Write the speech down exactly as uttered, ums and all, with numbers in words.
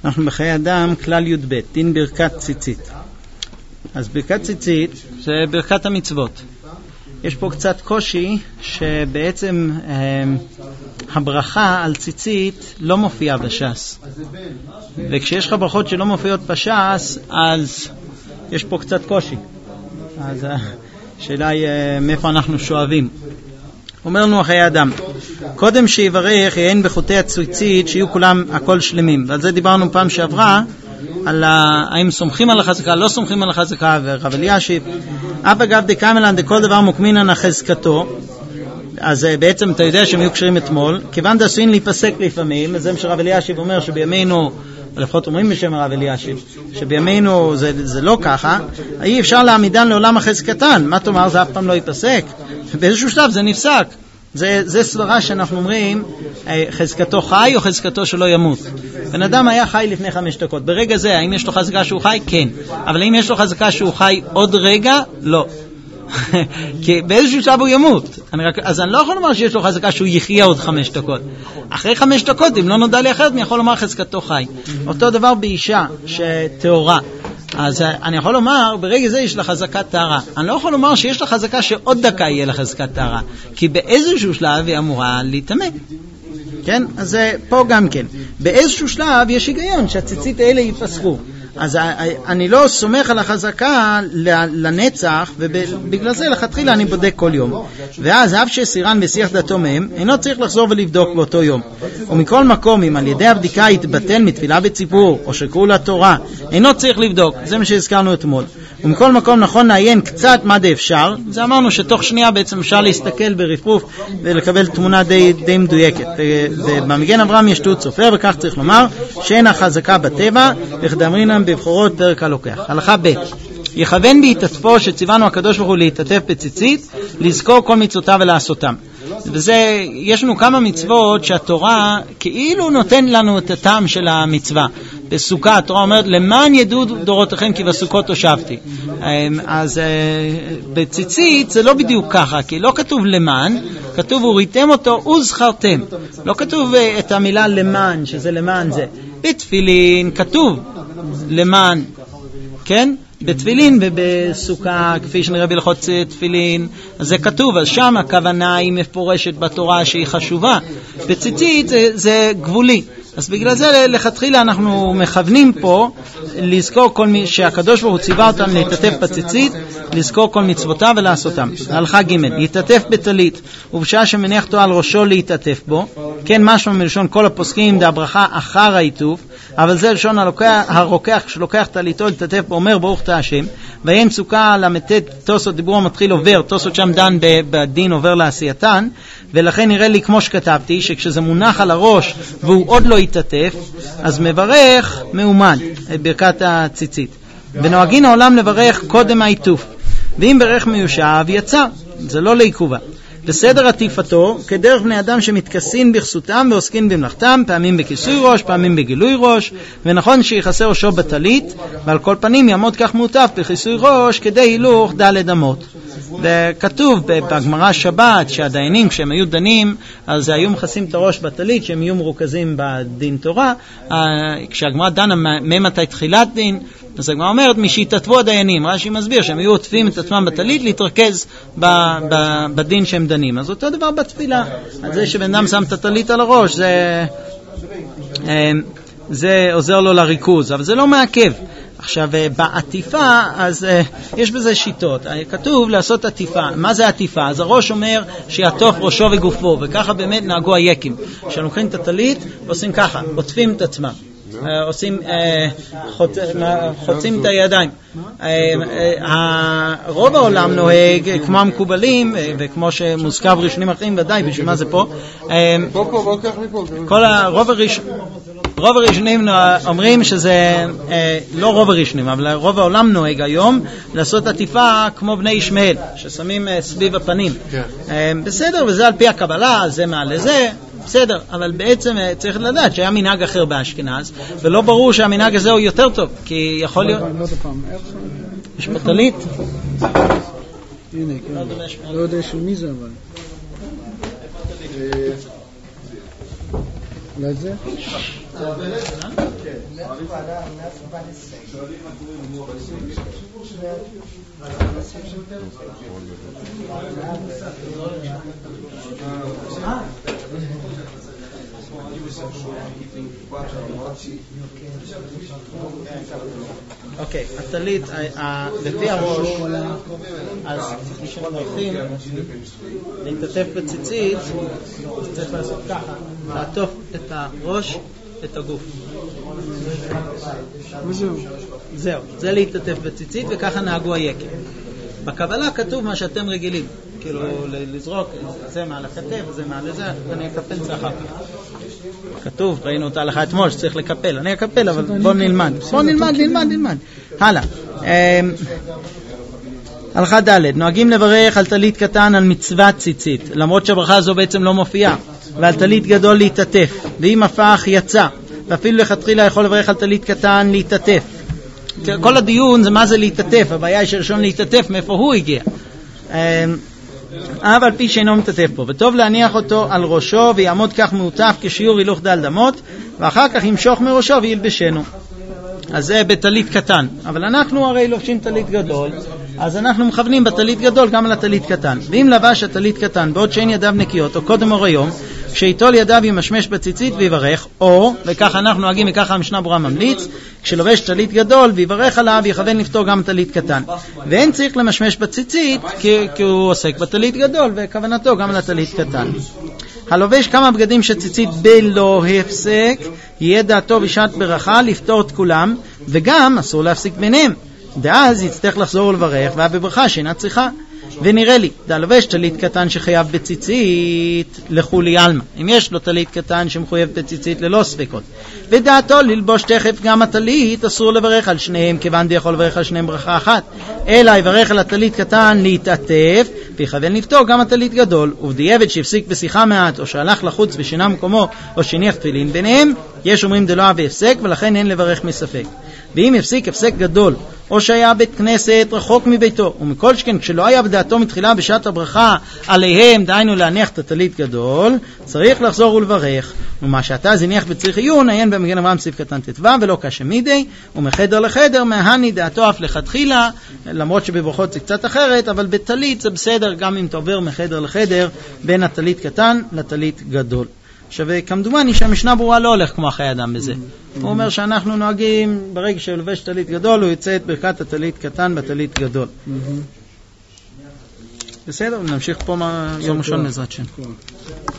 אנחנו בחיי אדם, כלל י' ב', דין ברכת ציצית. אז ברכת ציצית זה ברכת המצוות. יש פה קצת קושי שבעצם אה, הברכה על ציצית לא מופיעה בש"ס. וכשיש לך ברכות שלא מופיעות בש"ס, אז יש פה קצת קושי. אז השאלה היא אה, מאיפה אנחנו שואבים. אומר לנו חיי אדם, קודם שיברך יעין בחוטי הציצית שיהיו כולם הכל שלמים. ועל זה דיברנו פעם שעברה, על האם סומכים על החזקה, לא סומכים על החזקה, ורב אלישיב, אף אגב דקאמלן דכל דבר מוקמינן החזקתו, אז בעצם אתה יודע שהם יהיו קשרים אתמול, כיוון דעשוין להיפסק לפעמים, זה מה שרב אלישיב אומר שבימינו, לפחות אומרים בשם הרב אלישיב, שבימינו זה, זה לא ככה, אי אפשר להעמידן לעולם החזקתן, מה תאמר, זה אף פעם לא ייפסק, באיזשהו שלב זה נפסק. זה, זה סברה שאנחנו אומרים, חזקתו חי או חזקתו שלא ימות. בן אדם היה חי לפני חמש דקות. ברגע זה, האם יש לו חזקה שהוא חי? כן. אבל האם יש לו חזקה שהוא חי עוד רגע? לא. כי באיזשהו שלב הוא ימות. אני רק, אז אני לא יכול לומר שיש לו חזקה שהוא יחיה עוד חמש דקות. אחרי חמש דקות, אם לא נודע לי אחרת, אני יכול לומר חזקתו חי. אותו דבר באישה שתאורה. אז אני יכול לומר, ברגע זה יש לה חזקת טהרה. אני לא יכול לומר שיש לה חזקה שעוד דקה יהיה לה חזקת טהרה, כי באיזשהו שלב היא אמורה להתאמן. כן? אז פה גם כן. באיזשהו שלב יש היגיון שהציצית האלה ייפסחו. אז אני לא סומך על החזקה לנצח, ובגלל זה לכתחילה אני בודק כל יום. ואז אף שסירן בשיח דתו מהם, אינו צריך לחזור ולבדוק באותו יום. ומכל מקום, אם על ידי הבדיקה יתבטל מתפילה בציבור, או שקראו לתורה, אינו צריך לבדוק. זה מה שהזכרנו אתמול. ומכל מקום נכון לעיין קצת מה די אפשר. זה אמרנו שתוך שנייה בעצם אפשר להסתכל ברפרוף ולקבל תמונה די, די מדויקת. ובמגן אברהם יש תות סופר, וכך צריך לומר שאין החזקה בטבע, וכדאמרינם בבחורות פרק הלוקח. הלכה ב' יכוון בהתעטפו שציוונו הקדוש ברוך הוא להתעטף בציצית, לזכור כל מצוותיו ולעשותם. וזה, יש לנו כמה מצוות שהתורה כאילו נותן לנו את הטעם של המצווה. בסוכה התורה אומרת, למען ידעו דורותיכם כי בסוכות הושבתי. אז בציצית זה לא בדיוק ככה, כי לא כתוב למען, כתוב וריתם אותו וזכרתם. לא כתוב את המילה למען, שזה למען זה. בתפילין כתוב למען, כן? בתפילין ובסוכה, כפי שנראה בהלכות תפילין, אז זה כתוב, אז שם הכוונה היא מפורשת בתורה שהיא חשובה. בציצית זה, זה גבולי. אז בגלל זה לכתחילה אנחנו מכוונים פה לזכור כל מי שהקדוש ברוך הוא ציווה אותם להתעטף בציצית, לזכור כל מצוותיו ולעשותם. הלכה ג' להתעטף בטלית, ובשעה שמניח אותו על ראשו להתעטף בו, כן משהו מלשון כל הפוסקים דה ברכה אחר העיטוף, אבל זה לשון הרוקח, הרוקח כשלוקח טליתו להתעטף בו אומר ברוך אתה השם, ואין סוכה למתת תוסות דיבור המתחיל עובר, תוסות שם דן בדין עובר לעשייתן, ולכן נראה לי כמו שכתבתי שכשזה מונח על הראש והוא עוד לא יתעטף, אז מברך מאומן את ברכת הציצית. ונוהגין העולם לברך קודם העיטוף, ואם ברך מיושב יצא, זה לא לעיכובה. בסדר עטיפתו כדרך בני אדם שמתכסין בכסותם ועוסקין במלאכתם, פעמים בכיסוי ראש, פעמים בגילוי ראש, ונכון שיחסה ראשו בטלית, ועל כל פנים יעמוד כך מוטף בכיסוי ראש כדי הילוך ד' אמות. וכתוב בגמרא שבת שהדיינים כשהם היו דנים אז היו מכסים את הראש בטלית שהם יהיו מרוכזים בדין תורה. כשהגמרא דנה ממתי תחילת דין, אז הגמרא אומרת משיתתבו הדיינים, רש"י מסביר שהם היו עוטפים את עצמם בטלית להתרכז ב, ב, בדין שהם דנים. אז אותו דבר בתפילה, אז זה שבן אדם שם את הטלית על הראש זה, זה עוזר לו לריכוז, אבל זה לא מעכב. עכשיו, בעטיפה, אז יש בזה שיטות. כתוב לעשות עטיפה. מה זה עטיפה? אז הראש אומר שיעטוף ראשו וגופו, וככה באמת נהגו היקים. כשלוקחים את הטלית, עושים ככה, עוטפים את עצמם. עושים, חוצים את הידיים. רוב העולם נוהג כמו המקובלים, וכמו שמוזכר בראשונים אחרים ודאי, בשביל מה זה פה? כל הרוב הראשונים, רוב הראשונים אומרים שזה, לא רוב הראשונים, אבל רוב העולם נוהג היום לעשות עטיפה כמו בני ישמעאל, ששמים סביב הפנים. בסדר, וזה על פי הקבלה, זה מעל לזה, בסדר, אבל בעצם צריך לדעת שהיה מנהג אחר באשכנז, ולא ברור שהמנהג הזה הוא יותר טוב, כי יכול להיות... יש פה טלית? הנה, כן. לא יודע שהוא מי זה, אבל... אולי זה? אוקיי, הטלית, לפי הראש, אז כשמברכים להתעטף בציצית, צריך לעשות ככה, לעטוף את הראש, את הגוף. וזהו. זהו, זה להתעטף בציצית, וככה נהגו היקב. בקבלה כתוב מה שאתם רגילים, כאילו לזרוק, זה מעל הכתף, זה מעל זה, אני אקפל את זה אחר כך. כתוב, ראינו אותה לך אתמול שצריך לקפל, אני אקפל, אבל בוא נלמד, בוא נלמד, נלמד, נלמד. הלאה. הלכה ד' נוהגים לברך על טלית קטן על מצוות ציצית, למרות שהברכה הזו בעצם לא מופיעה, ועל טלית גדול להתעטף, ואם הפך יצא, ואפילו לכתחילה יכול לברך על טלית קטן להתעטף. כל הדיון זה מה זה להתעטף, הבעיה היא שלשון להתעטף, מאיפה הוא הגיע. אבל פי שאינו מתעטף פה, וטוב להניח אותו על ראשו ויעמוד כך מעוטף כשיעור הילוך דל דמות, ואחר כך ימשוך מראשו וילבשנו. אז זה בטלית קטן, אבל אנחנו הרי לובשים טלית גדול, אז אנחנו מכוונים בטלית גדול גם על הטלית קטן. ואם לבש הטלית קטן בעוד שאין ידיו נקיות או קודם אור היום, כשיטול ידיו ימשמש בציצית ויברך, או, וכך אנחנו נוהגים, וככה המשנה ברורה ממליץ, כשלובש טלית גדול ויברך עליו יכוון לפתור גם טלית קטן. ואין צריך למשמש בציצית כי, כי הוא עוסק בטלית גדול וכוונתו גם על הטלית קטן. הלובש כמה בגדים שציצית בלא הפסק, יהיה דעתו בשעת ברכה לפתור את כולם, וגם אסור להפסיק ביניהם. ואז יצטרך לחזור ולברך, והבברכה שאינה צריכה. ונראה לי, דלובש טלית קטן שחייב בציצית לחולי אלמה. אם יש לו טלית קטן שמחויב בציצית ללא ספקות. ודעתו ללבוש תכף גם הטלית, אסור לברך על שניהם, כיוון די יכול לברך על שניהם ברכה אחת. אלא יברך על הטלית קטן להתעטף, ויכוון לפתור גם הטלית גדול. ובדיעבד שהפסיק בשיחה מעט, או שהלך לחוץ ושינה מקומו, או שניח תפילין ביניהם, יש אומרים דלא אהב הפסק, ולכן אין לברך מספק. ואם הפסיק הפסק גדול, או שהיה בית כנסת רחוק מביתו, ומכל שכן כשלא היה בדעתו מתחילה בשעת הברכה עליהם, דהיינו להניח את הטלית גדול, צריך לחזור ולברך. ומה שאתה זניח בצריך עיון, עיין במגן אברהם סעיף קטן תתווה, ולא קשה מידי, ומחדר לחדר, מהני דעתו אף לכתחילה, למרות שבברכות זה קצת אחרת, אבל בטלית זה בסדר גם אם תעובר מחדר לחדר, בין הטלית קטן לטלית גדול. עכשיו, כמדומני שהמשנה ברורה לא הולך כמו אחרי אדם בזה. הוא אומר שאנחנו נוהגים, ברגע שלובש טלית גדול, הוא יצא את ברכת הטלית קטן בטלית גדול. בסדר, נמשיך פה יום ראשון בעזרת השם.